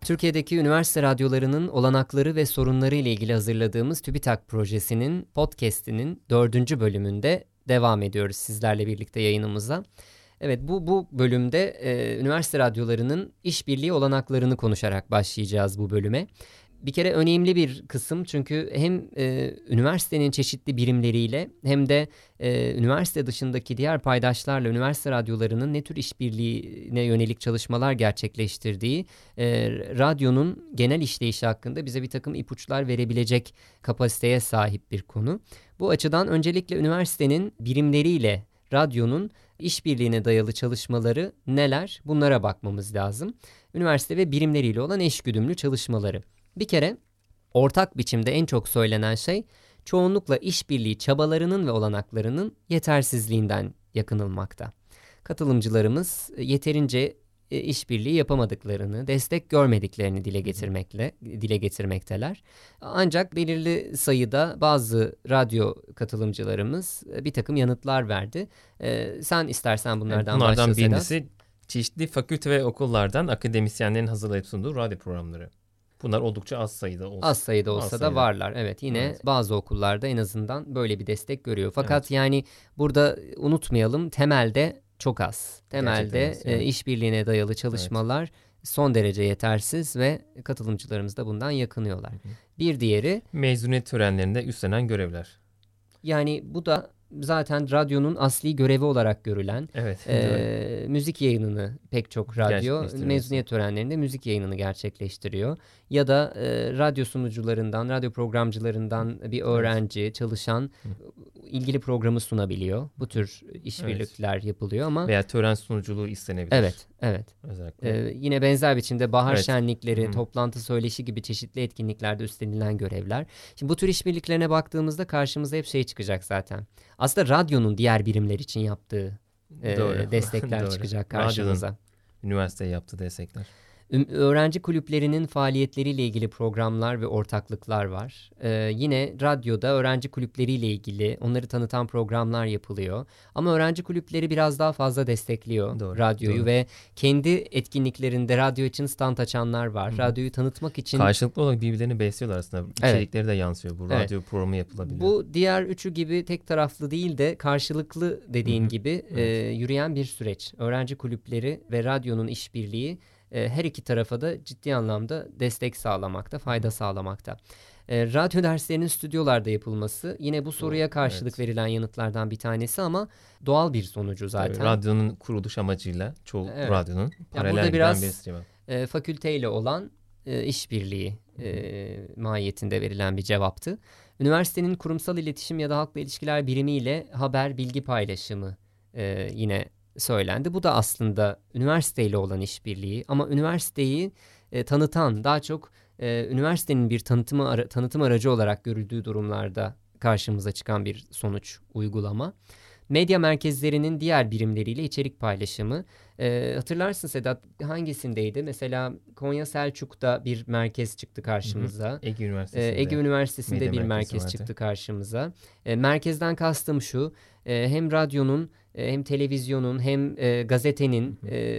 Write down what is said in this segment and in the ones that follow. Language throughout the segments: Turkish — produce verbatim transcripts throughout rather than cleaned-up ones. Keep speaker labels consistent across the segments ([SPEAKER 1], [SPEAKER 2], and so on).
[SPEAKER 1] Türkiye'deki üniversite radyolarının olanakları ve sorunları ile ilgili hazırladığımız TÜBİTAK projesinin podcast'inin dördüncü bölümünde devam ediyoruz sizlerle birlikte yayınımıza. Evet, bu bu bölümde e, üniversite radyolarının işbirliği olanaklarını konuşarak başlayacağız bu bölüme. Bir kere önemli bir kısım, çünkü hem e, üniversitenin çeşitli birimleriyle hem de e, üniversite dışındaki diğer paydaşlarla üniversite radyolarının ne tür işbirliğine yönelik çalışmalar gerçekleştirdiği e, radyonun genel işleyişi hakkında bize bir takım ipuçlar verebilecek kapasiteye sahip bir konu. Bu açıdan öncelikle üniversitenin birimleriyle radyonun işbirliğine dayalı çalışmaları neler? Bunlara bakmamız lazım. Üniversite ve birimleriyle olan eşgüdümlü çalışmaları. Bir kere ortak biçimde en çok söylenen şey çoğunlukla işbirliği çabalarının ve olanaklarının yetersizliğinden yakınılmakta. Katılımcılarımız yeterince işbirliği yapamadıklarını, destek görmediklerini dile getirmekle dile getirmekteler. Ancak belirli sayıda bazı radyo katılımcılarımız bir takım yanıtlar verdi. Ee, sen istersen bunlardan
[SPEAKER 2] başla. Bunlardan
[SPEAKER 1] başla
[SPEAKER 2] birincisi çeşitli fakülte ve okullardan akademisyenlerin hazırlayıp sunduğu radyo programları. Bunlar oldukça az sayıda olsa.
[SPEAKER 1] Az sayıda olsa
[SPEAKER 2] az
[SPEAKER 1] da
[SPEAKER 2] sayıda.
[SPEAKER 1] varlar. Evet, yine
[SPEAKER 2] evet.
[SPEAKER 1] bazı okullarda en azından böyle bir destek görüyor. Fakat
[SPEAKER 2] evet.
[SPEAKER 1] yani burada unutmayalım, temelde çok az. Temelde
[SPEAKER 2] az, yani.
[SPEAKER 1] e, işbirliğine dayalı çalışmalar evet. son derece yetersiz ve katılımcılarımız da bundan yakınıyorlar. Hı hı. Bir diğeri
[SPEAKER 2] mezuniyet törenlerinde üstlenen görevler.
[SPEAKER 1] Yani bu da zaten radyonun asli görevi olarak görülen
[SPEAKER 2] evet,
[SPEAKER 1] e, müzik yayınını pek çok radyo mezuniyet törenlerinde müzik yayınını gerçekleştiriyor. Ya da e, radyo sunucularından, radyo programcılarından bir öğrenci, evet. çalışan Hı. ilgili programı sunabiliyor. Bu tür işbirlikler evet. yapılıyor ama
[SPEAKER 2] veya tören sunuculuğu istenebilir.
[SPEAKER 1] Evet, evet.
[SPEAKER 2] Özellikle.
[SPEAKER 1] Ee, yine benzer biçimde bahar
[SPEAKER 2] evet.
[SPEAKER 1] şenlikleri,
[SPEAKER 2] Hı.
[SPEAKER 1] toplantı söyleşi gibi çeşitli etkinliklerde üstlenilen görevler. Şimdi bu tür işbirliklerine baktığımızda karşımıza hep şey çıkacak zaten. Aslında radyonun diğer birimler için yaptığı e, destekler çıkacak karşımıza.
[SPEAKER 2] Radyonun üniversiteye yaptığı destekler.
[SPEAKER 1] Öğrenci kulüplerinin faaliyetleriyle ilgili programlar ve ortaklıklar var. Ee, yine radyoda öğrenci kulüpleriyle ilgili onları tanıtan programlar yapılıyor. Ama öğrenci kulüpleri biraz daha fazla destekliyor doğru, radyoyu doğru. Ve kendi etkinliklerinde radyo için stand açanlar var. Hı-hı. Radyoyu tanıtmak için.
[SPEAKER 2] Karşılıklı olarak birbirlerini besliyorlar aslında. İçerikleri evet. de yansıyor. Bu radyo evet. programı yapılabiliyor.
[SPEAKER 1] Bu diğer üçü gibi tek taraflı değil de karşılıklı dediğin Hı-hı. gibi evet. e, yürüyen bir süreç. Öğrenci kulüpleri ve radyonun işbirliği her iki tarafa da ciddi anlamda destek sağlamakta, fayda sağlamakta. E, radyo derslerinin stüdyolarda yapılması yine bu soruya karşılık evet. verilen yanıtlardan bir tanesi ama doğal bir sonucu zaten.
[SPEAKER 2] Tabii, radyonun kuruluş amacıyla çoğu evet. radyonun paralel
[SPEAKER 1] yani
[SPEAKER 2] giden birisi cevap.
[SPEAKER 1] E, fakülteyle olan e, işbirliği e, mahiyetinde verilen bir cevaptı. Üniversitenin kurumsal iletişim ya da halkla ilişkiler birimiyle haber, bilgi paylaşımı e, yine söylendi. Bu da aslında üniversiteyle olan işbirliği ama üniversiteyi e, tanıtan, daha çok e, üniversitenin bir tanıtımı ara, tanıtım aracı olarak görüldüğü durumlarda karşımıza çıkan bir sonuç, uygulama. Medya merkezlerinin diğer birimleriyle içerik paylaşımı. E, hatırlarsın Sedat, hangisindeydi? Mesela Konya Selçuk'ta bir merkez çıktı karşımıza.
[SPEAKER 2] Hı hı. Ege Üniversitesi'nde,
[SPEAKER 1] e, Ege Üniversitesi'nde bir merkez vardı. çıktı karşımıza. E, merkezden kastım şu, e, hem radyonun hem televizyonun hem e, gazetenin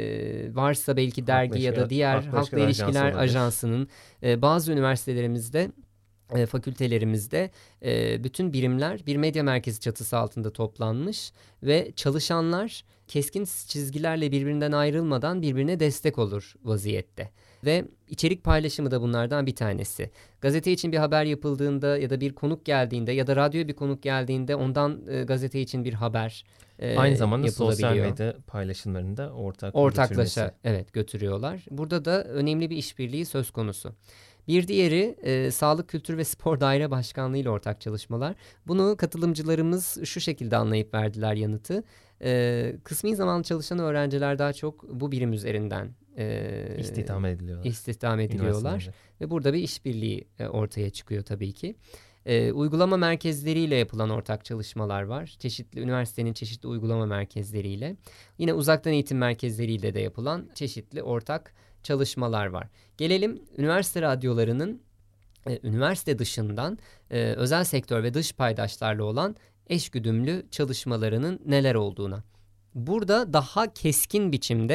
[SPEAKER 1] e, varsa belki dergi halkla ya da diğer halkla, halkla ilişkiler ajans ajansının e, bazı üniversitelerimizde e, fakültelerimizde e, bütün birimler bir medya merkezi çatısı altında toplanmış ve çalışanlar keskin çizgilerle birbirinden ayrılmadan birbirine destek olur vaziyette. Ve içerik paylaşımı da bunlardan bir tanesi. Gazete için bir haber yapıldığında ya da bir konuk geldiğinde ya da radyoya bir konuk geldiğinde ondan e, gazete için bir haber e,
[SPEAKER 2] aynı zamanda sosyal medya paylaşımlarında ortak
[SPEAKER 1] ortaklaşa
[SPEAKER 2] götürmesi.
[SPEAKER 1] evet götürüyorlar. Burada da önemli bir işbirliği söz konusu. Bir diğeri e, Sağlık, Kültür ve Spor Daire Başkanlığı ile ortak çalışmalar. Bunu katılımcılarımız şu şekilde anlayıp verdiler yanıtı. E, kısmi zamanlı çalışan öğrenciler daha çok bu birim üzerinden e,
[SPEAKER 2] istihdam ediliyorlar.
[SPEAKER 1] istihdam ediliyorlar. Ve burada bir işbirliği e, ortaya çıkıyor tabii ki. E, uygulama merkezleriyle yapılan ortak çalışmalar var. Çeşitli üniversitenin çeşitli uygulama merkezleriyle. Yine uzaktan eğitim merkezleriyle de yapılan çeşitli ortak çalışmalar var. Gelelim üniversite radyolarının e, üniversite dışından e, özel sektör ve dış paydaşlarla olan eşgüdümlü çalışmalarının neler olduğuna. Burada daha keskin biçimde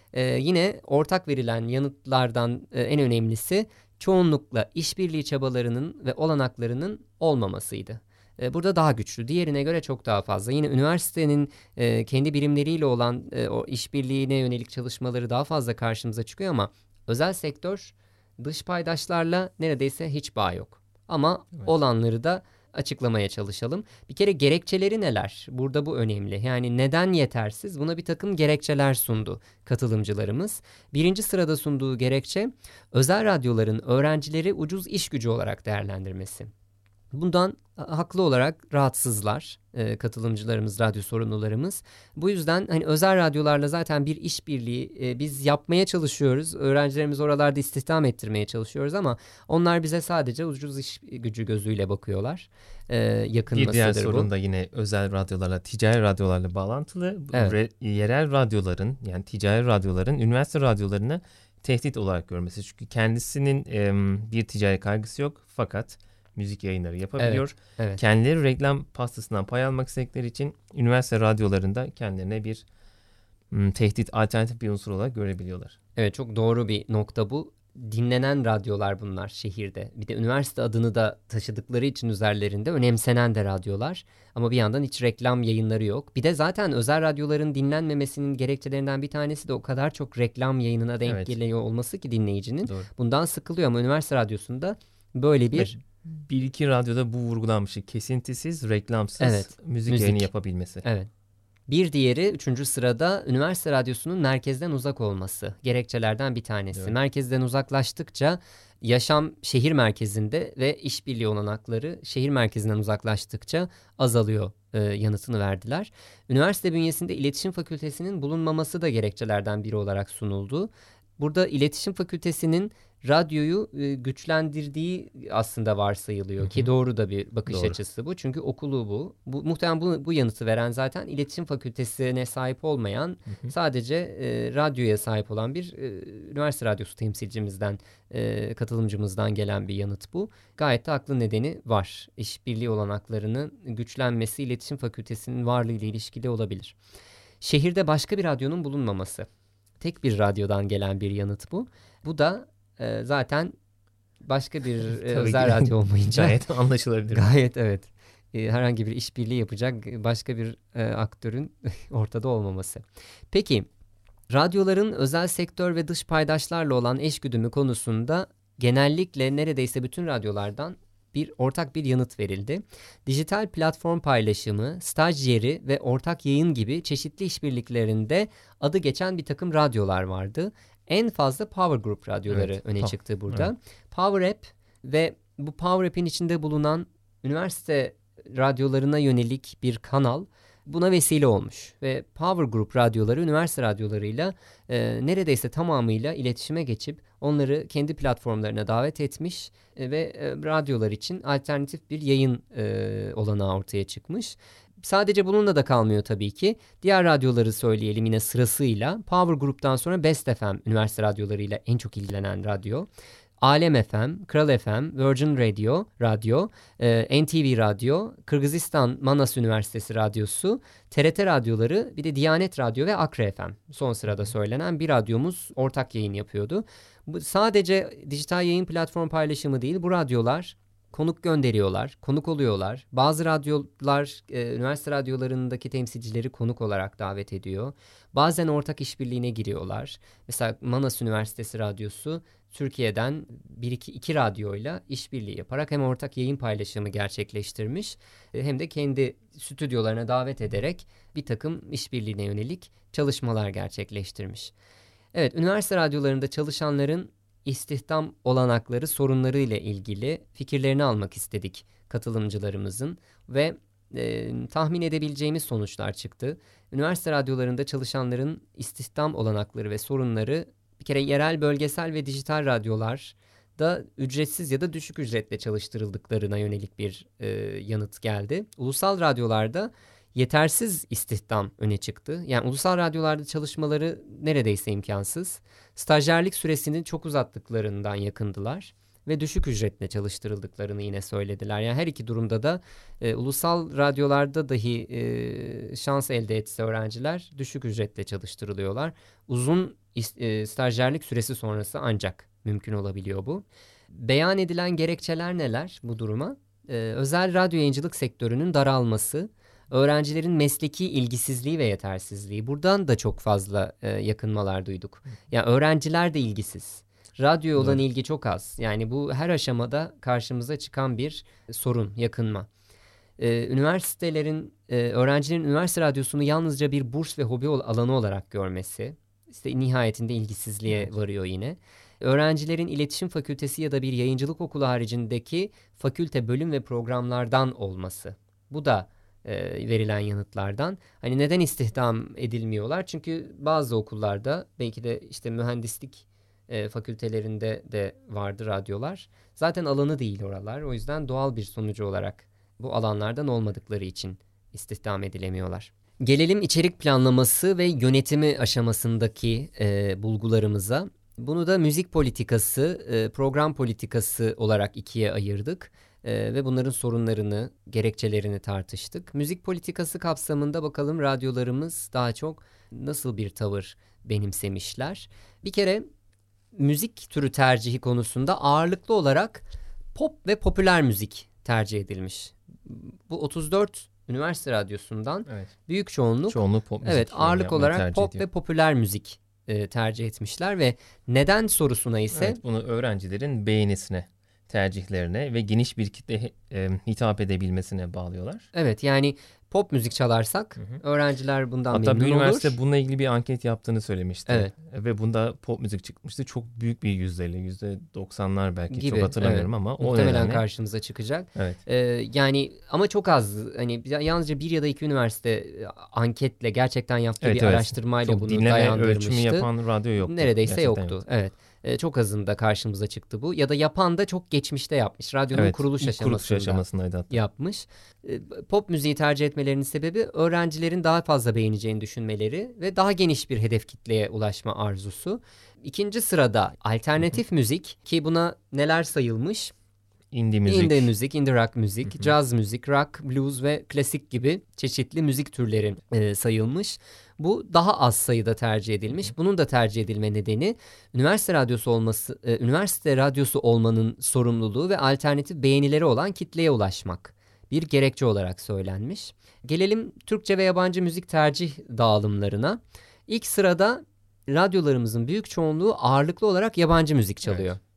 [SPEAKER 1] Ee, yine ortak verilen yanıtlardan e, en önemlisi çoğunlukla işbirliği çabalarının ve olanaklarının olmamasıydı. E, burada daha güçlü, diğerine göre çok daha fazla. Yine üniversitenin e, kendi birimleriyle olan e, o işbirliğine yönelik çalışmaları daha fazla karşımıza çıkıyor ama özel sektör dış paydaşlarla neredeyse hiç bağ yok. Ama evet. Olanları da açıklamaya çalışalım. Bir kere gerekçeleri neler? Burada bu önemli. Yani neden yetersiz? Buna bir takım gerekçeler sundu katılımcılarımız. Birinci sırada sunduğu gerekçe özel radyoların öğrencileri ucuz iş gücü olarak değerlendirmesi. Bundan haklı olarak rahatsızlar e, katılımcılarımız, radyo sorumlularımız. Bu yüzden hani özel radyolarla zaten bir işbirliği e, biz yapmaya çalışıyoruz. Öğrencilerimizi oralarda istihdam ettirmeye çalışıyoruz ama onlar bize sadece ucuz iş gücü gözüyle bakıyorlar. E, yakınmasıdır bu.
[SPEAKER 2] Bir diğer sorun da yine özel radyolarla, ticari radyolarla bağlantılı. Evet. Re, yerel radyoların, yani ticari radyoların üniversite radyolarını tehdit olarak görmesi. Çünkü kendisinin e, bir ticari kaygısı yok fakat müzik yayınları yapabiliyor. Evet, evet. Kendileri reklam pastasından pay almak istedikleri için üniversite radyolarında kendilerine bir m, tehdit, alternatif bir unsur olarak görebiliyorlar.
[SPEAKER 1] Evet, çok doğru bir nokta bu. Dinlenen radyolar bunlar şehirde. Bir de üniversite adını da taşıdıkları için üzerlerinde önemsenen de radyolar. Ama bir yandan hiç reklam yayınları yok. Bir de zaten özel radyoların dinlenmemesinin gerekçelerinden bir tanesi de o kadar çok reklam yayınına denk evet. geliyor olması ki dinleyicinin. Doğru. Bundan sıkılıyor ama üniversite radyosunda böyle bir... Evet.
[SPEAKER 2] Bir iki radyoda bu vurgulanmış. Kesintisiz, reklamsız evet, müzik, müzik yayını yapabilmesi.
[SPEAKER 1] Evet. Bir diğeri üçüncü sırada üniversite radyosunun merkezden uzak olması. Gerekçelerden bir tanesi. Evet. Merkezden uzaklaştıkça yaşam şehir merkezinde ve işbirliği olanakları şehir merkezinden uzaklaştıkça azalıyor e, yanıtını verdiler. Üniversite bünyesinde iletişim fakültesinin bulunmaması da gerekçelerden biri olarak sunuldu. Burada iletişim fakültesinin radyoyu e, güçlendirdiği aslında varsayılıyor. Hı hı. Ki doğru da bir bakış doğru. açısı bu. Çünkü okulu bu. bu muhtemelen bu, bu yanıtı veren zaten iletişim fakültesine sahip olmayan hı hı. sadece e, radyoya sahip olan bir e, üniversite radyosu temsilcimizden, e, katılımcımızdan gelen bir yanıt bu. Gayet de haklı nedeni var. İşbirliği olanaklarının güçlenmesi iletişim fakültesinin varlığı ile ilişkili olabilir. Şehirde başka bir radyonun bulunmaması. Tek bir radyodan gelen bir yanıt bu. Bu da e, zaten başka bir e, özel radyo olmayınca
[SPEAKER 2] gayet anlaşılabilir.
[SPEAKER 1] Gayet evet. E, herhangi bir işbirliği yapacak başka bir e, aktörün ortada olmaması. Peki radyoların özel sektör ve dış paydaşlarla olan eşgüdümü konusunda genellikle neredeyse bütün radyolardan bir ortak bir yanıt verildi. Dijital platform paylaşımı, staj yeri ve ortak yayın gibi çeşitli işbirliklerinde adı geçen bir takım radyolar vardı. En fazla Power Group radyoları evet, öne çıktı burada. Evet. Power App ve bu Power App'in içinde bulunan üniversite radyolarına yönelik bir kanal buna vesile olmuş ve Power Group radyoları üniversite radyolarıyla e, neredeyse tamamıyla iletişime geçip onları kendi platformlarına davet etmiş e, ve e, radyolar için alternatif bir yayın e, olanağı ortaya çıkmış. Sadece bununla da kalmıyor tabii ki. Diğer radyoları söyleyelim yine sırasıyla. Power Group'tan sonra Best F M üniversite radyolarıyla en çok ilgilenen radyo. Alem F M, Kral F M, Virgin Radio, Radyo, e, N T V Radyo, Kırgızistan Manas Üniversitesi Radyosu, T R T radyoları, bir de Diyanet Radyo ve Akre F M. Son sırada söylenen bir radyomuz ortak yayın yapıyordu. Bu sadece dijital yayın platform paylaşımı değil, bu radyolar konuk gönderiyorlar, konuk oluyorlar. Bazı radyolar, e, üniversite radyolarındaki temsilcileri konuk olarak davet ediyor. Bazen ortak işbirliğine giriyorlar. Mesela Manas Üniversitesi Radyosu Türkiye'den bir iki iki radyoyla işbirliği yaparak hem ortak yayın paylaşımı gerçekleştirmiş hem de kendi stüdyolarına davet ederek bir takım işbirliğine yönelik çalışmalar gerçekleştirmiş. Evet, üniversite radyolarında çalışanların istihdam olanakları, sorunları ile ilgili fikirlerini almak istedik katılımcılarımızın ve e, tahmin edebileceğimiz sonuçlar çıktı. Üniversite radyolarında çalışanların istihdam olanakları ve sorunları bir kere yerel, bölgesel ve dijital radyolar da ücretsiz ya da düşük ücretle çalıştırıldıklarına yönelik bir e, yanıt geldi. Ulusal radyolarda yetersiz istihdam öne çıktı. Yani ulusal radyolarda çalışmaları neredeyse imkansız. Stajyerlik süresini çok uzattıklarından yakındılar. ve düşük ücretle çalıştırıldıklarını yine söylediler. Yani her iki durumda da e, ulusal radyolarda dahi e, şans elde etse öğrenciler düşük ücretle çalıştırılıyorlar. Uzun e, stajyerlik süresi sonrası ancak mümkün olabiliyor bu. Beyan edilen gerekçeler neler bu duruma? Ee, özel radyo yayıncılık sektörünün daralması, öğrencilerin mesleki ilgisizliği ve yetersizliği. Buradan da çok fazla e, yakınmalar duyduk. Yani öğrenciler de ilgisiz. Radyoya olan ilgi çok az. Yani bu her aşamada karşımıza çıkan bir sorun, yakınma. Ee, üniversitelerin, e, öğrencilerin üniversite radyosunu yalnızca bir burs ve hobi alanı olarak görmesi, işte nihayetinde ilgisizliğe evet. varıyor yine. Öğrencilerin iletişim fakültesi ya da bir yayıncılık okulu haricindeki fakülte, bölüm ve programlardan olması. Bu da e, verilen yanıtlardan. Hani neden istihdam edilmiyorlar? Çünkü bazı okullarda, belki de işte mühendislik e, fakültelerinde de vardı radyolar. Zaten alanı değil oralar. O yüzden doğal bir sonucu olarak bu alanlardan olmadıkları için istihdam edilemiyorlar. Gelelim içerik planlaması ve yönetimi aşamasındaki e, bulgularımıza. Bunu da müzik politikası, e, program politikası olarak ikiye ayırdık e, ve bunların sorunlarını, gerekçelerini tartıştık. Müzik politikası kapsamında bakalım radyolarımız daha çok nasıl bir tavır benimsemişler. Bir kere müzik türü tercihi konusunda ağırlıklı olarak pop ve popüler müzik tercih edilmiş. Bu otuz dört üniversite radyosundan evet. büyük çoğunluk,
[SPEAKER 2] çoğunluk pop müzik
[SPEAKER 1] evet, ağırlık olarak pop
[SPEAKER 2] ediyor.
[SPEAKER 1] ve popüler müzik e, tercih etmişler ve neden sorusuna ise
[SPEAKER 2] evet, bunu öğrencilerin beğenisine, tercihlerine ve geniş bir kitle e, hitap edebilmesine bağlıyorlar.
[SPEAKER 1] Evet, yani pop müzik çalarsak hı hı. öğrenciler bundan
[SPEAKER 2] Hatta
[SPEAKER 1] memnun olur.
[SPEAKER 2] Hatta bir üniversite bununla ilgili bir anket yaptığını söylemişti.
[SPEAKER 1] Evet.
[SPEAKER 2] Ve bunda pop müzik çıkmıştı. Çok büyük bir yüzdeyle, yüzde doksanlar belki gibi, çok hatırlamıyorum
[SPEAKER 1] evet.
[SPEAKER 2] ama o
[SPEAKER 1] muhtemelen
[SPEAKER 2] nedenle
[SPEAKER 1] karşımıza çıkacak.
[SPEAKER 2] Evet.
[SPEAKER 1] Ee, yani ama çok az, hani yalnızca bir ya da iki üniversite anketle gerçekten yaptığı evet, bir evet. araştırmayla çok bunu dayandırmıştı.
[SPEAKER 2] Ölçümü yapan radyo yoktu.
[SPEAKER 1] Neredeyse
[SPEAKER 2] gerçekten
[SPEAKER 1] yoktu. Yoktu. Evet. Ee, çok azında karşımıza çıktı bu. Ya da yapan da çok geçmişte yapmış. Radyonun
[SPEAKER 2] evet,
[SPEAKER 1] kuruluş aşamasında
[SPEAKER 2] aşamasındaydı hatta.
[SPEAKER 1] yapmış. Ee, pop müziği tercih etmelerinin sebebi öğrencilerin daha fazla beğeneceğini düşünmeleri ve daha geniş bir hedef kitleye ulaşma arzusu. İkinci sırada alternatif müzik, ki buna neler sayılmış?
[SPEAKER 2] Indie müzik.
[SPEAKER 1] Indie müzik, indie rock müzik, hı hı. caz müzik, rock, blues ve klasik gibi çeşitli müzik türleri e, sayılmış. Bu daha az sayıda tercih edilmiş. Hı hı. Bunun da tercih edilme nedeni üniversite radyosu olması, e, üniversite radyosu olmanın sorumluluğu ve alternatif beğenileri olan kitleye ulaşmak. Bir gerekçe olarak söylenmiş. Gelelim Türkçe ve yabancı müzik tercih dağılımlarına. İlk sırada radyolarımızın büyük çoğunluğu ağırlıklı olarak yabancı müzik çalıyor. Evet.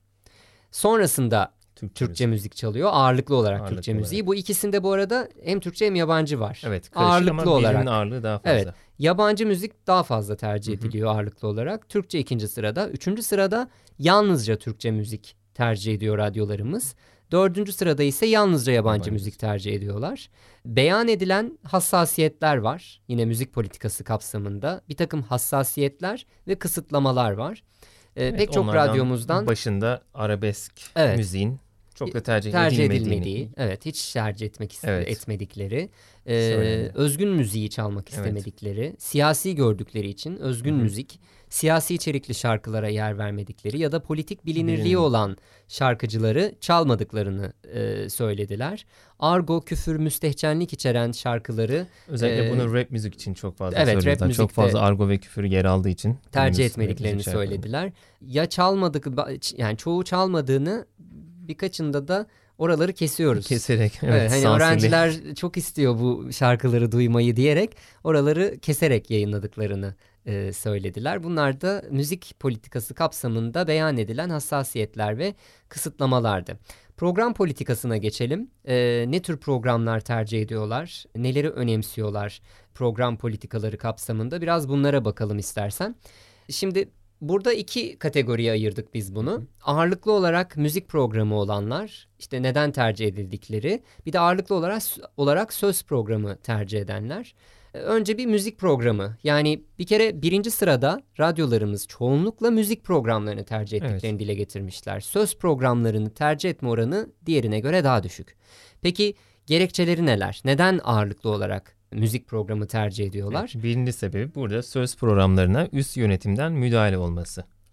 [SPEAKER 1] Sonrasında Türkçe, Türkçe müzik. müzik çalıyor. Ağırlıklı olarak ağırlıklı Türkçe olarak. müziği. Bu ikisinde bu arada hem Türkçe hem yabancı var.
[SPEAKER 2] Evet, ağırlıklı ama olarak. Birinin ağırlığı daha fazla.
[SPEAKER 1] Evet. Yabancı müzik daha fazla tercih ediliyor Hı-hı. ağırlıklı olarak. Türkçe ikinci sırada. Üçüncü sırada yalnızca Türkçe müzik tercih ediyor radyolarımız. Dördüncü sırada ise yalnızca yabancı, yabancı müzik tercih ediyorlar. Beyan edilen hassasiyetler var. Yine müzik politikası kapsamında bir takım hassasiyetler ve kısıtlamalar var. Ee, evet, pek çok radyomuzdan
[SPEAKER 2] başında arabesk evet, müziğin çok da tercih,
[SPEAKER 1] tercih
[SPEAKER 2] edilmediğini.
[SPEAKER 1] edilmediği, evet, hiç tercih etmek iste-
[SPEAKER 2] evet.
[SPEAKER 1] etmedikleri, e, özgün müziği çalmak istemedikleri, evet. siyasi gördükleri için özgün Hı-hı. müzik, siyasi içerikli şarkılara yer vermedikleri ya da politik bilinirliği Bilinir. olan şarkıcıları çalmadıklarını e, söylediler. Argo, küfür, müstehcenlik içeren şarkıları
[SPEAKER 2] özellikle e, bunu rap müzik için çok fazla
[SPEAKER 1] evet,
[SPEAKER 2] söylediler. Çok fazla argo ve küfür yer aldığı için
[SPEAKER 1] tercih etmediklerini söylediler. Ya çalmadık, yani çoğu çalmadığını, birkaçında da oraları kesiyoruz.
[SPEAKER 2] Keserek. Evet,
[SPEAKER 1] evet, hani öğrenciler çok istiyor bu şarkıları duymayı diyerek oraları keserek yayınladıklarını e, söylediler. Bunlar da müzik politikası kapsamında beyan edilen hassasiyetler ve kısıtlamalardı. Program politikasına geçelim. E, ne tür programlar tercih ediyorlar? Neleri önemsiyorlar program politikaları kapsamında? Biraz bunlara bakalım istersen. Şimdi burada iki kategoriye ayırdık biz bunu. Hı hı. Ağırlıklı olarak müzik programı olanlar, işte neden tercih edildikleri, bir de ağırlıklı olarak olarak söz programı tercih edenler. Önce bir müzik programı. Yani bir kere birinci sırada radyolarımız çoğunlukla müzik programlarını tercih ettiklerini evet. dile getirmişler. Söz programlarını tercih etme oranı diğerine göre daha düşük. Peki gerekçeleri neler? Neden ağırlıklı olarak müzik programı tercih ediyorlar?
[SPEAKER 2] Evet, birinci sebebi burada söz programlarına üst yönetimden müdahale olması.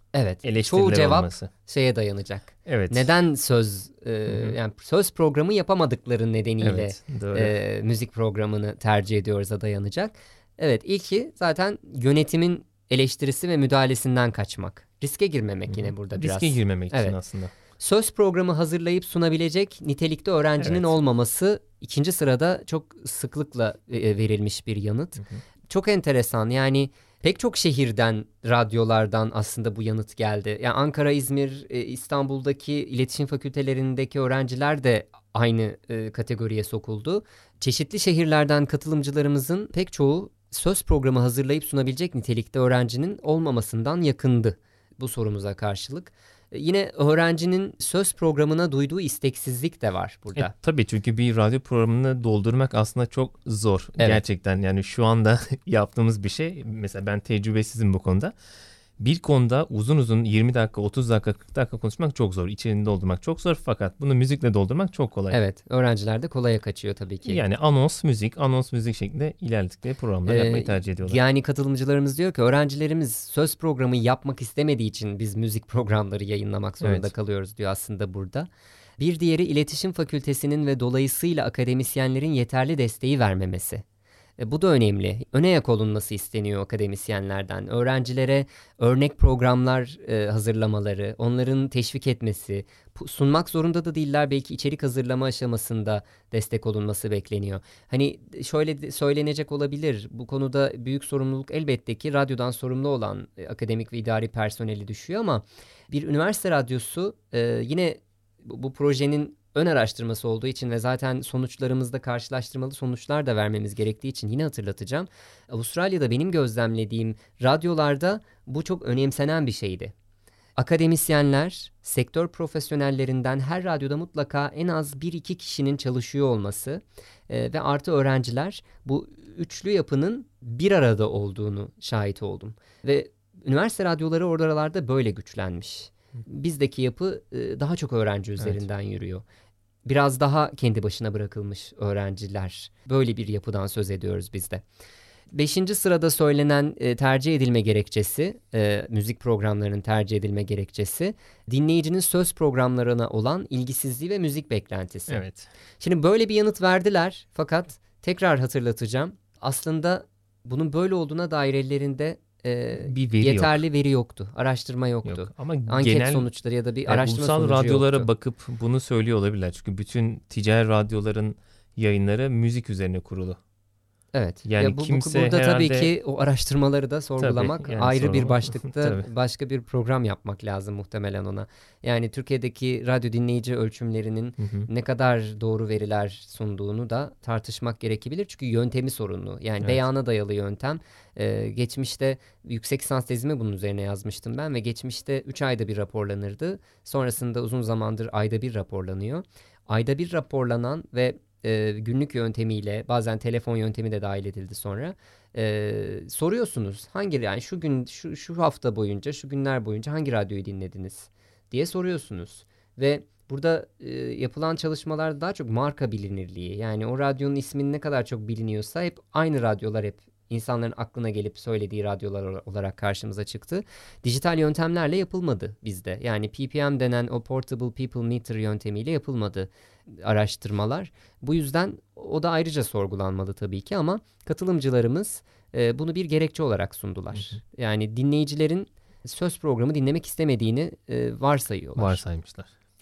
[SPEAKER 1] Evet. Çoğu cevap
[SPEAKER 2] olması.
[SPEAKER 1] şeye dayanacak.
[SPEAKER 2] Evet.
[SPEAKER 1] Neden söz e, yani söz programı yapamadıkları nedeniyle
[SPEAKER 2] evet,
[SPEAKER 1] e, müzik programını tercih ediyoruz'a dayanacak. Evet, ilki zaten yönetimin eleştirisi ve müdahalesinden kaçmak. Riske girmemek Hı-hı. yine burada
[SPEAKER 2] Riske
[SPEAKER 1] biraz.
[SPEAKER 2] Riske girmemek
[SPEAKER 1] evet.
[SPEAKER 2] için aslında.
[SPEAKER 1] Söz programı hazırlayıp sunabilecek nitelikte öğrencinin evet. olmaması ikinci sırada çok sıklıkla verilmiş bir yanıt. Hı hı. Çok enteresan, yani pek çok şehirden, radyolardan aslında bu yanıt geldi. Yani Ankara, İzmir, İstanbul'daki iletişim fakültelerindeki öğrenciler de aynı kategoriye sokuldu. Çeşitli şehirlerden katılımcılarımızın pek çoğu söz programı hazırlayıp sunabilecek nitelikte öğrencinin olmamasından yakındı bu sorumuza karşılık. Yine öğrencinin söz programına duyduğu isteksizlik de var burada.
[SPEAKER 2] E, tabii, çünkü bir radyo programını doldurmak aslında çok zor. Evet. Gerçekten yani şu anda yaptığımız bir şey. Mesela ben tecrübesizim bu konuda. Bir konuda uzun uzun yirmi dakika, otuz dakika, kırk dakika konuşmak çok zor. İçeriğini doldurmak çok zor, fakat bunu müzikle doldurmak çok kolay.
[SPEAKER 1] Evet, öğrenciler de kolaya kaçıyor tabii ki.
[SPEAKER 2] Yani anons müzik, anons müzik şeklinde ilerledikleri programlar ee, yapmayı tercih ediyorlar.
[SPEAKER 1] Yani katılımcılarımız diyor ki öğrencilerimiz söz programı yapmak istemediği için biz müzik programları yayınlamak zorunda evet. kalıyoruz diyor aslında burada. Bir diğeri iletişim fakültesinin ve dolayısıyla akademisyenlerin yeterli desteği vermemesi. E, bu da önemli. Öne yak olunması isteniyor akademisyenlerden. Öğrencilere örnek programlar e, hazırlamaları, onların teşvik etmesi, sunmak zorunda da değiller, belki içerik hazırlama aşamasında destek olunması bekleniyor. Hani şöyle söylenecek olabilir, bu konuda büyük sorumluluk elbette ki radyodan sorumlu olan e, akademik ve idari personeli düşüyor, ama bir üniversite radyosu e, yine bu, bu projenin ön araştırması olduğu için ve zaten sonuçlarımızda karşılaştırmalı sonuçlar da vermemiz gerektiği için yine hatırlatacağım. Avustralya'da benim gözlemlediğim radyolarda bu çok önemsenen bir şeydi. Akademisyenler, sektör profesyonellerinden her radyoda mutlaka en az bir iki kişinin çalışıyor olması e, ve artı öğrenciler, bu üçlü yapının bir arada olduğunu şahit oldum. Ve üniversite radyoları oralarda böyle güçlenmiş. Bizdeki yapı e, daha çok öğrenci üzerinden evet. yürüyor. Biraz daha kendi başına bırakılmış öğrenciler. Böyle bir yapıdan söz ediyoruz biz de. Beşinci sırada söylenen e, tercih edilme gerekçesi, e, müzik programlarının tercih edilme gerekçesi, dinleyicinin söz programlarına olan ilgisizliği ve müzik beklentisi.
[SPEAKER 2] Evet.
[SPEAKER 1] Şimdi böyle bir yanıt verdiler, fakat tekrar hatırlatacağım. Aslında bunun böyle olduğuna dair ellerinde e, bir veri yeterli yok. veri yoktu. Araştırma yoktu. Yok. Ama anket genel, sonuçları ya da bir yani araştırma sonucu yoktu.
[SPEAKER 2] Ulusal radyolara bakıp bunu söylüyor olabilirler. Çünkü bütün ticari radyoların yayınları müzik üzerine kurulu.
[SPEAKER 1] Evet. Yani ya bu, kimse bu, burada herhalde... tabii ki o araştırmaları da sorgulamak tabii, yani ayrı sorgulamak. bir başlıkta başka bir program yapmak lazım muhtemelen ona. Yani Türkiye'deki radyo dinleyici ölçümlerinin hı hı. ne kadar doğru veriler sunduğunu da tartışmak gerekebilir. Çünkü yöntemi sorunlu. Yani evet. beyana dayalı yöntem. Ee, geçmişte yüksek lisans tezimi bunun üzerine yazmıştım ben ve geçmişte üç ayda bir raporlanırdı. Sonrasında uzun zamandır ayda bir raporlanıyor. Ayda bir raporlanan ve E, günlük yöntemiyle, bazen telefon yöntemi de dahil edildi sonra. E, soruyorsunuz hangi, yani şu gün şu şu hafta boyunca, şu günler boyunca hangi radyoyu dinlediniz diye soruyorsunuz. Ve burada e, yapılan çalışmalar daha çok marka bilinirliği. Yani o radyonun isminin ne kadar çok biliniyorsa hep aynı radyolar hep insanların aklına gelip söylediği radyolar olarak karşımıza çıktı. Dijital yöntemlerle yapılmadı bizde. Yani P P M denen o Portable People Meter yöntemiyle yapılmadı araştırmalar. Bu yüzden o da ayrıca sorgulanmalı tabii ki, ama katılımcılarımız e, bunu bir gerekçe olarak sundular. Hı hı. Yani dinleyicilerin söz programı dinlemek istemediğini e, varsayıyorlar.
[SPEAKER 2] Varsaymışlar.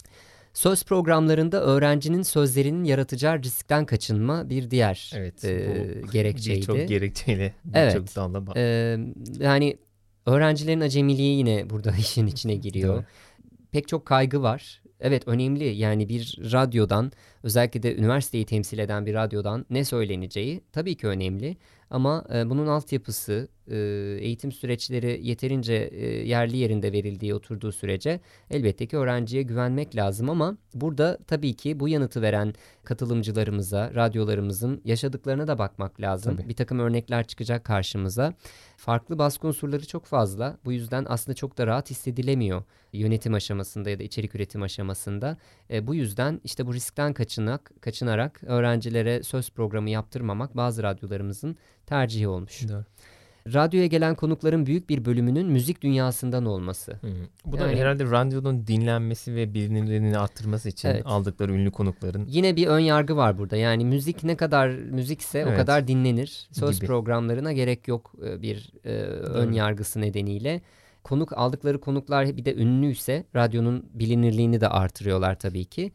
[SPEAKER 1] Söz programlarında öğrencinin sözlerinin yaratacağı riskten kaçınma bir diğer evet, e, gerekçeydi.
[SPEAKER 2] Birçok gerekçeyle birçok evet, dalla bağlı.
[SPEAKER 1] E, yani öğrencilerin acemiliği yine burada işin içine giriyor. Pek çok kaygı var. Evet, önemli, yani bir radyodan, özellikle de üniversiteyi temsil eden bir radyodan ne söyleneceği tabii ki önemli. Ama e, bunun altyapısı, e, eğitim süreçleri yeterince e, yerli yerinde verildiği, oturduğu sürece elbette ki öğrenciye güvenmek lazım. Ama burada tabii ki bu yanıtı veren katılımcılarımıza, radyolarımızın yaşadıklarına da bakmak lazım. Tabii. Bir takım örnekler çıkacak karşımıza. Farklı baskı unsurları çok fazla. Bu yüzden aslında çok da rahat hissedilemiyor yönetim aşamasında ya da içerik üretim aşamasında. E, bu yüzden işte bu riskten kaçınak, kaçınarak öğrencilere söz programı yaptırmamak bazı radyolarımızın tercihi olmuş.
[SPEAKER 2] Doğru.
[SPEAKER 1] radyoya gelen konukların büyük bir bölümünün müzik dünyasından olması.
[SPEAKER 2] Hı. Bu
[SPEAKER 1] yani,
[SPEAKER 2] da herhalde radyonun dinlenmesi ve bilinirliğini arttırması için evet. aldıkları ünlü konukların.
[SPEAKER 1] Yine bir ön yargı var burada. Yani müzik ne kadar müzikse evet. o kadar dinlenir. Söz gibi. Programlarına gerek yok bir e, ön yargısı nedeniyle. Konuk aldıkları konuklar bir de ünlüyse radyonun bilinirliğini de artırıyorlar tabii ki.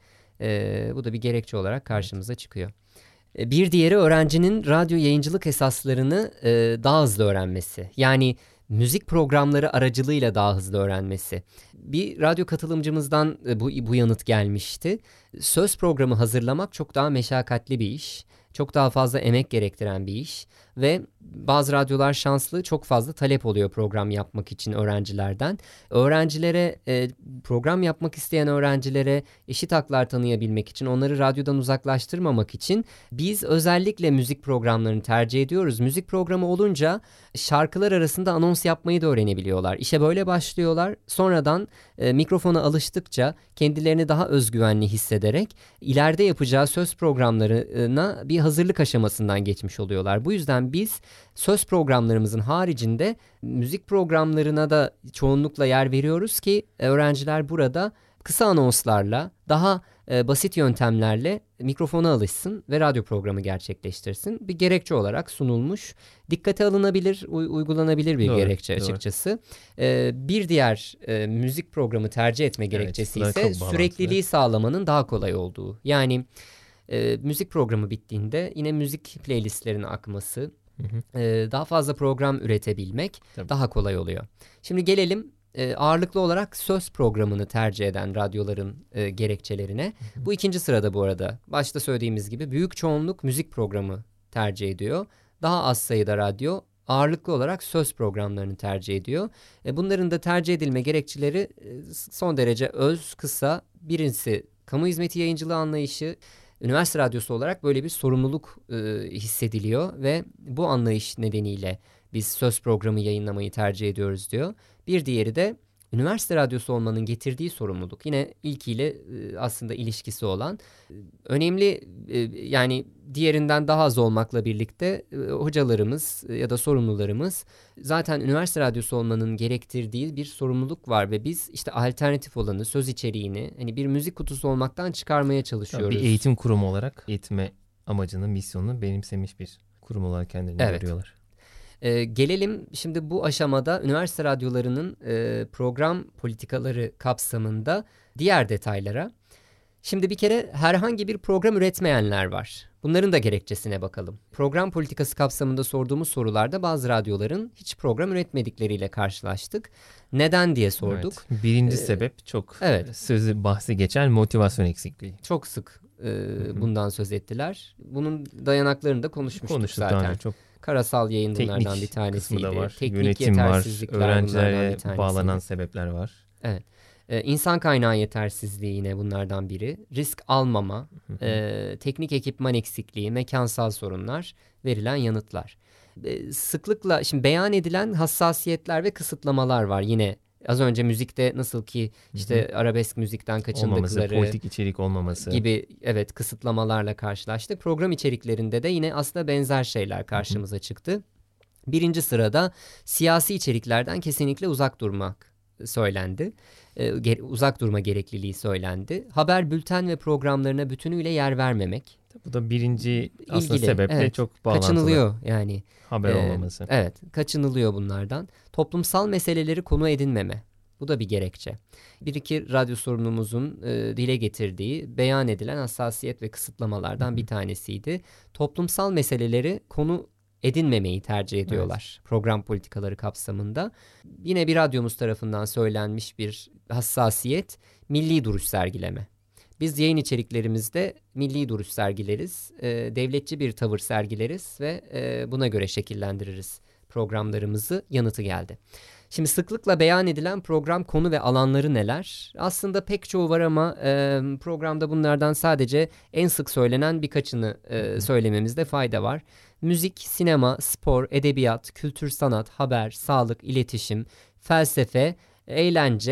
[SPEAKER 1] E, bu da bir gerekçe olarak karşımıza evet. çıkıyor. Bir diğeri öğrencinin radyo yayıncılık esaslarını e, daha hızlı öğrenmesi. Yani müzik programları aracılığıyla daha hızlı öğrenmesi. Bir radyo katılımcımızdan e, bu, bu yanıt gelmişti. Söz programı hazırlamak çok daha meşakkatli bir iş. Çok daha fazla emek gerektiren bir iş ve bazı radyolar şanslı, çok fazla talep oluyor program yapmak için öğrencilerden. Öğrencilere, e, program yapmak isteyen öğrencilere eşit haklar tanıyabilmek için, onları radyodan uzaklaştırmamak için biz özellikle müzik programlarını tercih ediyoruz. Müzik programı olunca şarkılar arasında anons yapmayı da öğrenebiliyorlar. İşe böyle başlıyorlar. Sonradan e, mikrofona alıştıkça kendilerini daha özgüvenli hissederek ileride yapacağı söz programlarına bir hazırlık aşamasından geçmiş oluyorlar. Bu yüzden biz söz programlarımızın haricinde müzik programlarına da çoğunlukla yer veriyoruz ki öğrenciler burada kısa anonslarla, daha e, basit yöntemlerle mikrofona alışsın ve radyo programı gerçekleştirsin. Bir gerekçe olarak sunulmuş, dikkate alınabilir, uy- uygulanabilir bir doğru, gerekçe doğru. açıkçası. E, bir diğer e, müzik programı tercih etme evet, gerekçesi ise sürekliliği sağlamanın daha kolay olduğu. Yani e, müzik programı bittiğinde yine müzik playlistlerine akması, hı hı. E, daha fazla program üretebilmek Tabii. daha kolay oluyor. Şimdi gelelim e, ağırlıklı olarak söz programını tercih eden radyoların e, gerekçelerine. Hı hı. Bu ikinci sırada bu arada. Başta söylediğimiz gibi büyük çoğunluk müzik programı tercih ediyor. Daha az sayıda radyo ağırlıklı olarak söz programlarını tercih ediyor. E, bunların da tercih edilme gerekçeleri e, son derece öz, kısa. Birincisi kamu hizmeti yayıncılığı anlayışı. Üniversite radyosu olarak böyle bir sorumluluk e, hissediliyor ve bu anlayış nedeniyle biz söz programı yayınlamayı tercih ediyoruz diyor. Bir diğeri de üniversite radyosu olmanın getirdiği sorumluluk. Yine ilkiyle e, aslında ilişkisi olan e, önemli e, yani diğerinden daha az olmakla birlikte e, hocalarımız e, ya da sorumlularımız zaten üniversite radyosu olmanın gerektirdiği bir sorumluluk var ve biz işte alternatif olanı, söz içeriğini hani bir müzik kutusu olmaktan çıkarmaya çalışıyoruz.
[SPEAKER 2] Bir eğitim kurumu olarak eğitme amacını, misyonunu benimsemiş bir kurum olarak kendilerini evet. görüyorlar.
[SPEAKER 1] Ee, gelelim şimdi bu aşamada üniversite radyolarının e, program politikaları kapsamında diğer detaylara. Şimdi bir kere herhangi bir program üretmeyenler var. Bunların da gerekçesine bakalım. Program politikası kapsamında sorduğumuz sorularda bazı radyoların hiç program üretmedikleriyle karşılaştık. Neden diye sorduk.
[SPEAKER 2] Evet, birinci ee, sebep çok evet. sözü bahsi geçen motivasyon eksikliği.
[SPEAKER 1] Çok sık e, bundan söz ettiler. Bunun dayanaklarını da konuşmuştuk, Konuştuk zaten. Çok Karasal yayın bunlardan bir tanesiydi.
[SPEAKER 2] Da var.
[SPEAKER 1] Teknik
[SPEAKER 2] Yönetim var, öğrencilere
[SPEAKER 1] bağlanan
[SPEAKER 2] tanesiydi. sebepler var.
[SPEAKER 1] Evet. Ee, insan kaynağı yetersizliği yine bunlardan biri. Risk almama, e, teknik ekipman eksikliği, mekansal sorunlar, verilen yanıtlar. E, sıklıkla şimdi beyan edilen hassasiyetler ve kısıtlamalar var yine. Az önce müzikte nasıl ki işte hı hı. arabesk müzikten kaçındıkları
[SPEAKER 2] olmaması, politik içerik olmaması
[SPEAKER 1] gibi evet kısıtlamalarla karşılaştık. Program içeriklerinde de yine aslında benzer şeyler karşımıza hı hı. çıktı. Birinci sırada siyasi içeriklerden kesinlikle uzak durmak söylendi. Ee, uzak durma gerekliliği söylendi. Haber, bülten ve programlarına bütünüyle yer vermemek.
[SPEAKER 2] Bu da birinci aslında İlgili, sebeple evet, çok bağlantılı.
[SPEAKER 1] Kaçınılıyor yani.
[SPEAKER 2] Haber ee, olmaması.
[SPEAKER 1] Evet, kaçınılıyor bunlardan. Toplumsal meseleleri konu edinmeme. Bu da bir gerekçe. Bir iki radyo sorumlumuzun e, dile getirdiği, beyan edilen hassasiyet ve kısıtlamalardan Hı-hı. bir tanesiydi. Toplumsal meseleleri konu edinmemeyi tercih ediyorlar evet. program politikaları kapsamında. Yine bir radyomuz tarafından söylenmiş bir hassasiyet, milli duruş sergileme. Biz yayın içeriklerimizde milli duruş sergileriz, e, devletçi bir tavır sergileriz ve e, buna göre şekillendiririz programlarımızı yanıtı geldi. Şimdi sıklıkla beyan edilen program konu ve alanları neler? Aslında pek çoğu var ama e, programda bunlardan sadece en sık söylenen birkaçını e, söylememizde fayda var. Müzik, sinema, spor, edebiyat, kültür, sanat, haber, sağlık, iletişim, felsefe, eğlence,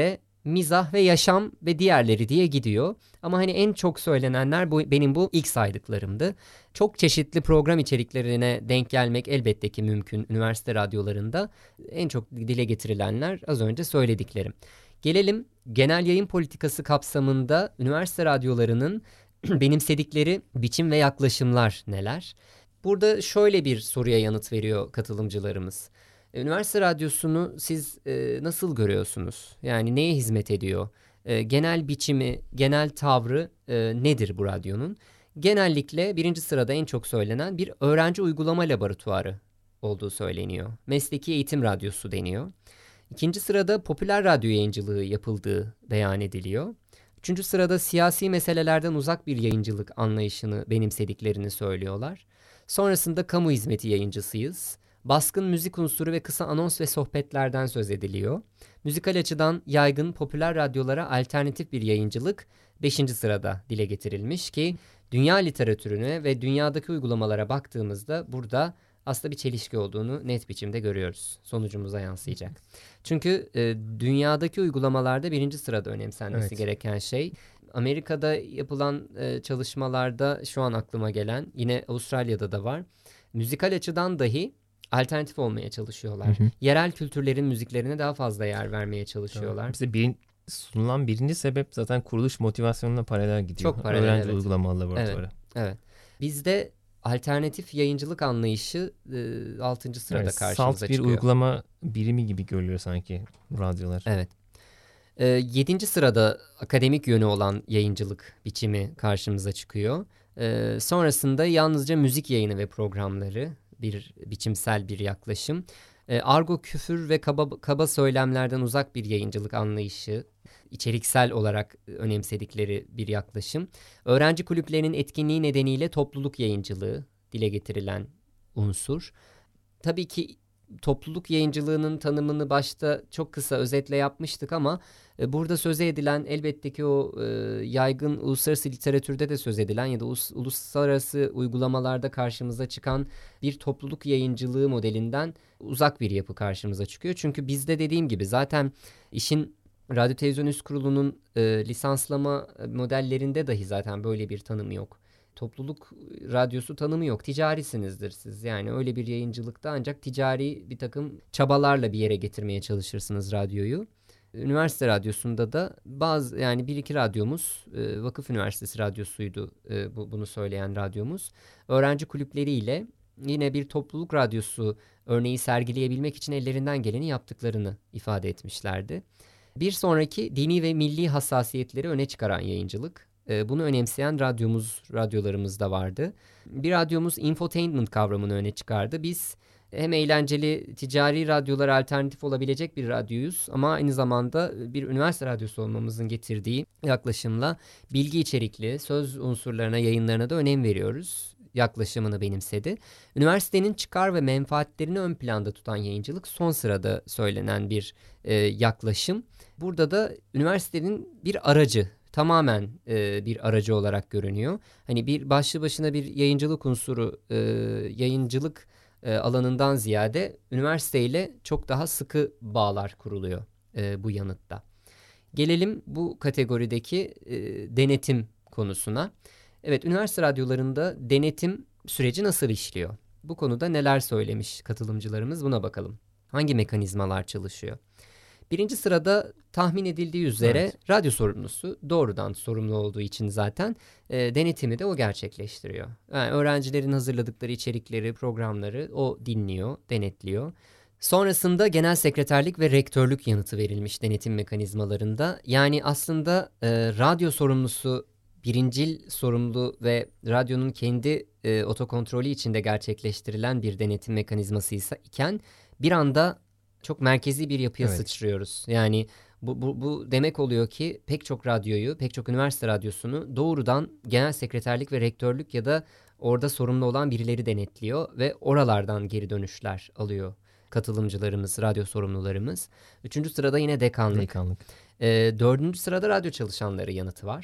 [SPEAKER 1] mizah ve yaşam ve diğerleri diye gidiyor. Ama hani en çok söylenenler bu, benim bu ilk saydıklarımdı. Çok çeşitli program içeriklerine denk gelmek elbette ki mümkün üniversite radyolarında. En çok dile getirilenler az önce söylediklerim. Gelelim genel yayın politikası kapsamında üniversite radyolarının benimsedikleri biçim ve yaklaşımlar neler? Burada şöyle bir soruya yanıt veriyor katılımcılarımız. Üniversite radyosunu siz e, nasıl görüyorsunuz? Yani neye hizmet ediyor? E, genel biçimi, genel tavrı e, nedir bu radyonun? Genellikle birinci sırada en çok söylenen bir öğrenci uygulama laboratuvarı olduğu söyleniyor. Mesleki eğitim radyosu deniyor. İkinci sırada popüler radyo yayıncılığı yapıldığı beyan ediliyor. Üçüncü sırada siyasi meselelerden uzak bir yayıncılık anlayışını benimsediklerini söylüyorlar. Sonrasında kamu hizmeti yayıncısıyız. Baskın müzik unsuru ve kısa anons ve sohbetlerden söz ediliyor. Müzikal açıdan yaygın popüler radyolara alternatif bir yayıncılık beşinci sırada dile getirilmiş ki dünya literatürüne ve dünyadaki uygulamalara baktığımızda burada aslında bir çelişki olduğunu net biçimde görüyoruz. Sonucumuza yansıyacak. Çünkü e, dünyadaki uygulamalarda birinci sırada önemsenmesi evet. gereken şey. Amerika'da yapılan e, çalışmalarda şu an aklıma gelen, yine Avustralya'da da var. Müzikal açıdan dahi alternatif olmaya çalışıyorlar. Hı hı. Yerel kültürlerin müziklerine daha fazla yer vermeye çalışıyorlar.
[SPEAKER 2] Bize bir, sunulan birinci sebep zaten kuruluş motivasyonuna paralel gidiyor.
[SPEAKER 1] Çok paralel,
[SPEAKER 2] öğrenci
[SPEAKER 1] evet.
[SPEAKER 2] uygulama laboratuvarı.
[SPEAKER 1] Evet, evet. Bizde alternatif yayıncılık anlayışı e, altıncı sırada evet, karşımıza
[SPEAKER 2] salt bir
[SPEAKER 1] çıkıyor.
[SPEAKER 2] uygulama birimi gibi görülüyor sanki radyolar.
[SPEAKER 1] Evet. E, yedinci sırada akademik yönü olan yayıncılık biçimi karşımıza çıkıyor. E, sonrasında yalnızca müzik yayını ve programları, bir biçimsel bir yaklaşım. E, argo, küfür ve kaba, kaba söylemlerden uzak bir yayıncılık anlayışı, içeriksel olarak önemsedikleri bir yaklaşım. Öğrenci kulüplerinin etkinliği nedeniyle topluluk yayıncılığı dile getirilen unsur. Tabii ki topluluk yayıncılığının tanımını başta çok kısa özetle yapmıştık ama e, burada söz edilen elbette ki o e, yaygın uluslararası literatürde de söz edilen ya da ulus, uluslararası uygulamalarda karşımıza çıkan bir topluluk yayıncılığı modelinden uzak bir yapı karşımıza çıkıyor. Çünkü bizde dediğim gibi zaten işin Radyo Televizyon Üst Kurulu'nun e, lisanslama modellerinde dahi zaten böyle bir tanımı yok. Topluluk radyosu tanımı yok. Ticarisinizdir siz. Yani öyle bir yayıncılıkta ancak ticari bir takım çabalarla bir yere getirmeye çalışırsınız radyoyu. Üniversite radyosunda da bazı yani bir iki radyomuz e, Vakıf Üniversitesi radyosuydu e, bu, bunu söyleyen radyomuz. Öğrenci kulüpleriyle yine bir topluluk radyosu örneği sergileyebilmek için ellerinden geleni yaptıklarını ifade etmişlerdi. Bir sonraki dini ve milli hassasiyetleri öne çıkaran yayıncılık. Bunu önemseyen radyomuz, radyolarımız da vardı. Bir radyomuz infotainment kavramını öne çıkardı. Biz hem eğlenceli ticari radyolara alternatif olabilecek bir radyoyuz ama aynı zamanda bir üniversite radyosu olmamızın getirdiği yaklaşımla bilgi içerikli, söz unsurlarına, yayınlarına da önem veriyoruz. Yaklaşımını benimsedi. Üniversitenin çıkar ve menfaatlerini ön planda tutan yayıncılık son sırada söylenen bir e, yaklaşım. Burada da üniversitenin bir aracı, tamamen e, bir aracı olarak görünüyor. Hani bir başlı başına bir yayıncılık unsuru, e, yayıncılık e, alanından ziyade üniversiteyle çok daha sıkı bağlar kuruluyor e, bu yanıtta. Gelelim bu kategorideki e, denetim konusuna. Evet, üniversite radyolarında denetim süreci nasıl işliyor? Bu konuda neler söylemiş katılımcılarımız, buna bakalım. Hangi mekanizmalar çalışıyor? Birinci sırada tahmin edildiği üzere evet. radyo sorumlusu doğrudan sorumlu olduğu için zaten e, denetimi de o gerçekleştiriyor. Yani öğrencilerin hazırladıkları içerikleri, programları o dinliyor, denetliyor. Sonrasında genel sekreterlik ve rektörlük yanıtı verilmiş denetim mekanizmalarında. Yani aslında e, radyo sorumlusu birincil sorumlu ve radyonun kendi e, otokontrolü içinde gerçekleştirilen bir denetim mekanizması ise iken bir anda çok merkezi bir yapıya evet. sıçrıyoruz. Yani bu, bu, bu demek oluyor ki pek çok radyoyu, pek çok üniversite radyosunu doğrudan genel sekreterlik ve rektörlük ya da orada sorumlu olan birileri denetliyor ve oralardan geri dönüşler alıyor katılımcılarımız, radyo sorumlularımız. Üçüncü sırada yine dekanlık.
[SPEAKER 2] Dekanlık.
[SPEAKER 1] E, dördüncü sırada radyo çalışanları yanıtı var.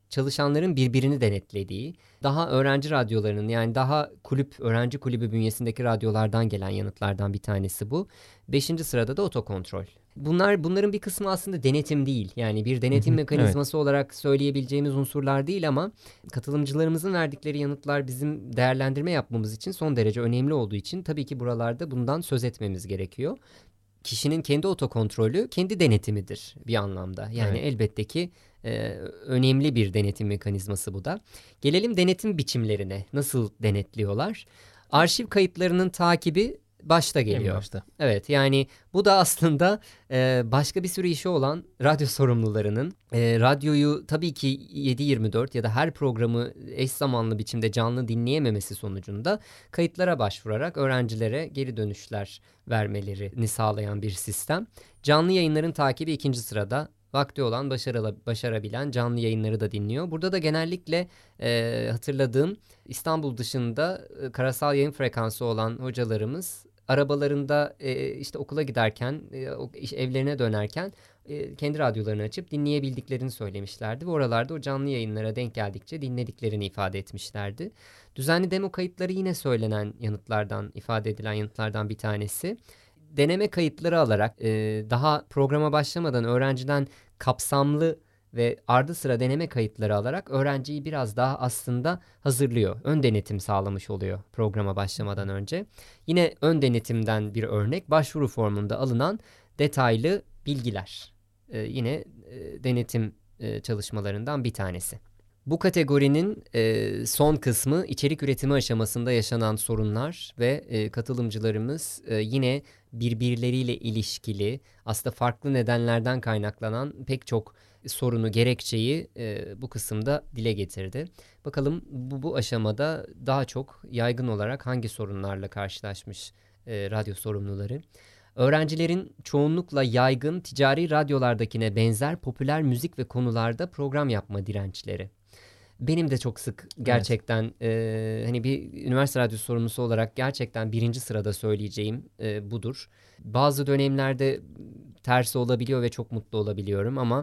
[SPEAKER 1] çalışanların birbirini denetlediği, daha öğrenci radyolarının yani daha kulüp, öğrenci kulübü bünyesindeki radyolardan gelen yanıtlardan bir tanesi bu. Beşinci sırada da otokontrol. Bunlar bunların bir kısmı aslında denetim değil. Yani bir denetim mekanizması evet. olarak söyleyebileceğimiz unsurlar değil ama katılımcılarımızın verdikleri yanıtlar bizim değerlendirme yapmamız için son derece önemli olduğu için tabii ki buralarda bundan söz etmemiz gerekiyor. Kişinin kendi otokontrolü kendi denetimidir bir anlamda. Yani evet. elbette ki e, önemli bir denetim mekanizması bu da. Gelelim denetim biçimlerine. Nasıl denetliyorlar? Arşiv kayıtlarının takibi başta geliyor. En başta. Evet, yani bu da aslında e, başka bir sürü işi olan radyo sorumlularının e, radyoyu tabii ki yedi yirmi dört ya da her programı eş zamanlı biçimde canlı dinleyememesi sonucunda kayıtlara başvurarak öğrencilere geri dönüşler vermelerini sağlayan bir sistem. Canlı yayınların takibi ikinci sırada. Vakti olan başarıla, başarabilen canlı yayınları da dinliyor. Burada da genellikle e, hatırladığım İstanbul dışında e, karasal yayın frekansı olan hocalarımız arabalarında e, işte okula giderken, e, evlerine dönerken e, kendi radyolarını açıp dinleyebildiklerini söylemişlerdi. Ve oralarda o canlı yayınlara denk geldikçe dinlediklerini ifade etmişlerdi. Düzenli demo kayıtları yine söylenen yanıtlardan, ifade edilen yanıtlardan bir tanesi. Deneme kayıtları alarak e, daha programa başlamadan öğrenciden kapsamlı ve ardı sıra deneme kayıtları alarak öğrenciyi biraz daha aslında hazırlıyor. Ön denetim sağlamış oluyor programa başlamadan önce. Yine ön denetimden bir örnek başvuru formunda alınan detaylı bilgiler. E, yine e, denetim e, çalışmalarından bir tanesi. Bu kategorinin e, son kısmı içerik üretimi aşamasında yaşanan sorunlar ve e, katılımcılarımız e, yine birbirleriyle ilişkili aslında farklı nedenlerden kaynaklanan pek çok sorunu, gerekçeyi e, bu kısımda dile getirdi. Bakalım bu, bu aşamada daha çok yaygın olarak hangi sorunlarla karşılaşmış e, radyo sorumluları? Öğrencilerin çoğunlukla yaygın ticari radyolardakine benzer popüler müzik ve konularda program yapma dirençleri. Benim de çok sık gerçekten evet. e, hani bir üniversite radyosu sorumlusu olarak gerçekten birinci sırada söyleyeceğim e, budur. Bazı dönemlerde tersi olabiliyor ve çok mutlu olabiliyorum ama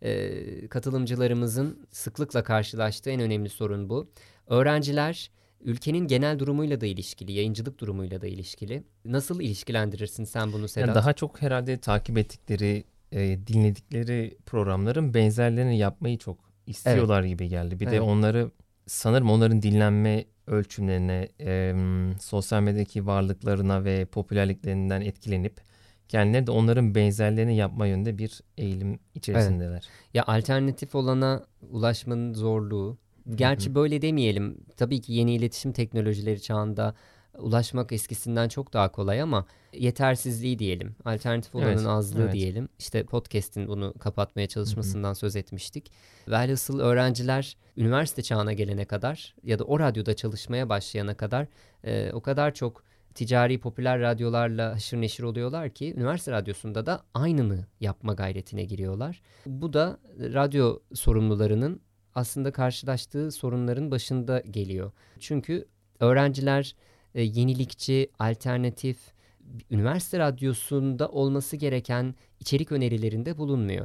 [SPEAKER 1] e, katılımcılarımızın sıklıkla karşılaştığı en önemli sorun bu. Öğrenciler ülkenin genel durumuyla da ilişkili, yayıncılık durumuyla da ilişkili. Nasıl ilişkilendirirsin sen bunu Sedat?
[SPEAKER 2] Yani daha çok herhalde takip ettikleri, e, dinledikleri programların benzerlerini yapmayı çok istiyorlar evet. gibi geldi. Bir evet. de onları sanırım onların dinlenme ölçümlerine, e, sosyal medyadaki varlıklarına ve popülerliklerinden etkilenip kendileri de onların benzerlerini yapma yönünde bir eğilim içerisindeler. Evet.
[SPEAKER 1] Ya alternatif olana ulaşmanın zorluğu. Gerçi Hı-hı. böyle demeyelim. Tabii ki yeni iletişim teknolojileri çağında ulaşmak eskisinden çok daha kolay ama yetersizliği diyelim. Alternatif olanın evet, azlığı evet. diyelim. İşte podcast'in bunu kapatmaya çalışmasından Hı-hı. söz etmiştik. Velhasıl öğrenciler üniversite çağına gelene kadar ya da o radyoda çalışmaya başlayana kadar e, o kadar çok ticari popüler radyolarla haşır neşir oluyorlar ki üniversite radyosunda da aynını yapma gayretine giriyorlar. Bu da radyo sorumlularının aslında karşılaştığı sorunların başında geliyor. Çünkü öğrenciler e, yenilikçi, alternatif, üniversite radyosunda olması gereken içerik önerilerinde bulunmuyor.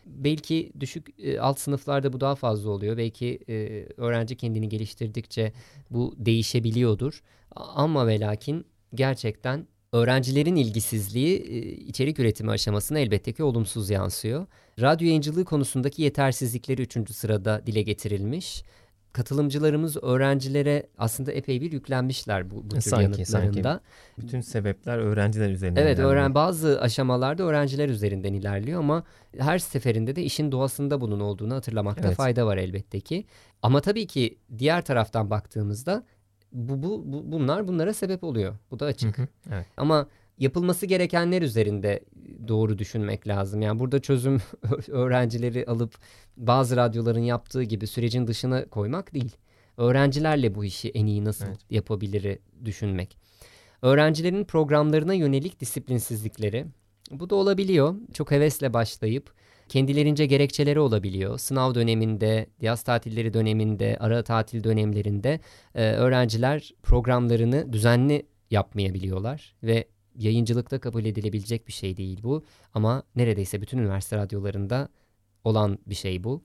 [SPEAKER 1] Belki düşük e, alt sınıflarda bu daha fazla oluyor. Belki e, öğrenci kendini geliştirdikçe bu değişebiliyordur. Ama ve lakin gerçekten öğrencilerin ilgisizliği e, içerik üretimi aşamasına elbette ki olumsuz yansıyor. Radyo yayıncılığı konusundaki yetersizlikleri üçüncü sırada dile getirilmiş. Katılımcılarımız öğrencilere aslında epey bir yüklenmişler bu, bu tür sanki, yanıtlarında. Sanki.
[SPEAKER 2] Bütün sebepler öğrenciler üzerinden.
[SPEAKER 1] Evet, öğren bazı aşamalarda öğrenciler üzerinden ilerliyor ama her seferinde de işin doğasında bunun olduğunu hatırlamakta evet. fayda var elbette ki. Ama tabii ki diğer taraftan baktığımızda bu, bu, bu bunlar bunlara sebep oluyor. Bu da açık. Hı hı, evet. Ama yapılması gerekenler üzerinde doğru düşünmek lazım. Yani burada çözüm öğrencileri alıp bazı radyoların yaptığı gibi sürecin dışına koymak değil. Öğrencilerle bu işi en iyi nasıl evet. yapabilir düşünmek. Öğrencilerin programlarına yönelik disiplinsizlikleri. Bu da olabiliyor. Çok hevesle başlayıp kendilerince gerekçeleri olabiliyor. Sınav döneminde, yaz tatilleri döneminde, ara tatil dönemlerinde e, öğrenciler programlarını düzenli yapmayabiliyorlar ve yayıncılıkta kabul edilebilecek bir şey değil bu. Ama neredeyse bütün üniversite radyolarında olan bir şey bu.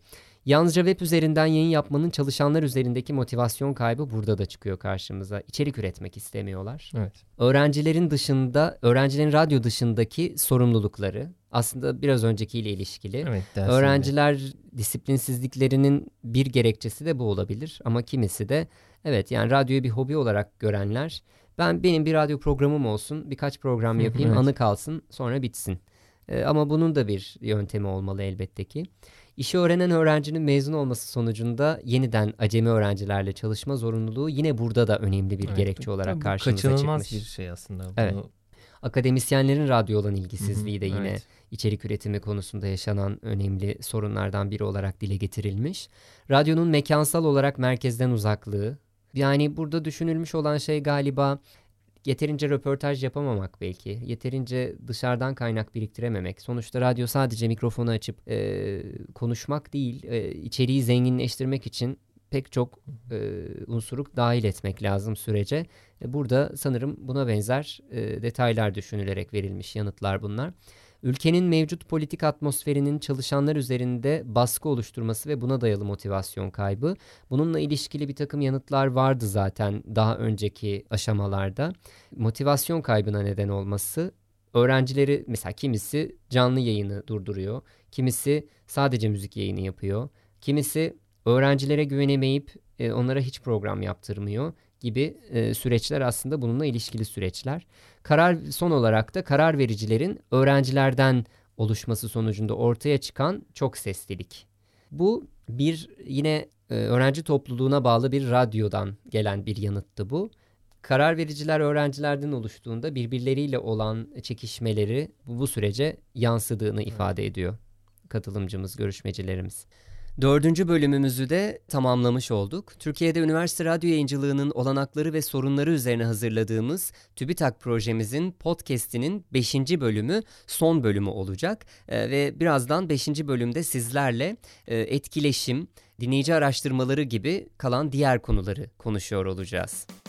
[SPEAKER 1] Yalnızca web üzerinden yayın yapmanın çalışanlar üzerindeki motivasyon kaybı burada da çıkıyor karşımıza. İçerik üretmek istemiyorlar.
[SPEAKER 2] Evet.
[SPEAKER 1] Öğrencilerin dışında, öğrencilerin radyo dışındaki sorumlulukları aslında biraz öncekiyle ilişkili.
[SPEAKER 2] Evet,
[SPEAKER 1] öğrenciler disiplinsizliklerinin bir gerekçesi de bu olabilir ama kimisi de evet yani radyoyu bir hobi olarak görenler, ben benim bir radyo programım olsun, birkaç program yapayım,
[SPEAKER 2] evet.
[SPEAKER 1] anı kalsın, sonra bitsin. Ee, ama bunun da bir yöntemi olmalı elbette ki. İşi öğrenen öğrencinin mezun olması sonucunda yeniden acemi öğrencilerle çalışma zorunluluğu yine burada da önemli bir
[SPEAKER 2] evet,
[SPEAKER 1] gerekçe olarak karşımıza çıkmış.
[SPEAKER 2] Kaçınılmaz bir şey aslında. Bunu...
[SPEAKER 1] Evet. Akademisyenlerin radyo olan ilgisizliği de yine
[SPEAKER 2] evet.
[SPEAKER 1] içerik üretimi konusunda yaşanan önemli sorunlardan biri olarak dile getirilmiş. Radyonun mekansal olarak merkezden uzaklığı. Yani burada düşünülmüş olan şey galiba yeterince röportaj yapamamak belki. Yeterince dışarıdan kaynak biriktirememek. Sonuçta radyo sadece mikrofonu açıp e, konuşmak değil, e, içeriği zenginleştirmek için pek çok e, unsuru dahil etmek lazım sürece. E, burada sanırım buna benzer e, detaylar düşünülerek verilmiş yanıtlar bunlar. Ülkenin mevcut politik atmosferinin çalışanlar üzerinde baskı oluşturması ve buna dayalı motivasyon kaybı. Bununla ilişkili bir takım yanıtlar vardı zaten daha önceki aşamalarda. Motivasyon kaybına neden olması, öğrencileri mesela kimisi canlı yayını durduruyor, kimisi sadece müzik yayını yapıyor, kimisi öğrencilere güvenemeyip e, onlara hiç program yaptırmıyor gibi e, süreçler aslında bununla ilişkili süreçler. Karar son olarak da karar vericilerin öğrencilerden oluşması sonucunda ortaya çıkan çok seslilik. Bu bir yine e, öğrenci topluluğuna bağlı bir radyodan gelen bir yanıttı bu. Karar vericiler öğrencilerden oluştuğunda birbirleriyle olan çekişmeleri bu, bu sürece yansıdığını ifade ediyor katılımcımız, görüşmecilerimiz. Dördüncü bölümümüzü de tamamlamış olduk. Türkiye'de üniversite radyo yayıncılığının olanakları ve sorunları üzerine hazırladığımız TÜBİTAK projemizin podcast'inin beşinci bölümü son bölümü olacak. Ee, ve birazdan beşinci bölümde sizlerle e, etkileşim, dinleyici araştırmaları gibi kalan diğer konuları konuşuyor olacağız.